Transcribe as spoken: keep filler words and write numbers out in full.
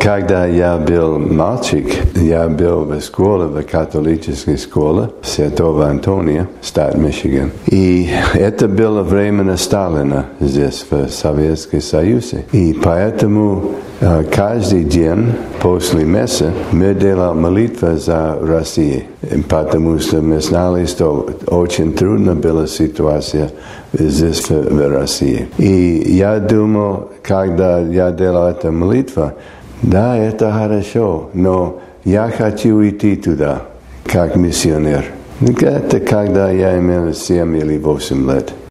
Когда я был мальчик, я был в школе, в католической школе Святого Антония, штат Мичиган. И это было временно Сталина здесь, в Советском Союзе. И поэтому каждый день после мессы мы делали молитву за Россию. Потому что мы знали, что очень трудно была ситуация здесь, в России. И я думал, когда я делал эту молитву, да, это хорошо, но я хочу идти туда, как миссионер. Это когда я имел семь или восемь лет.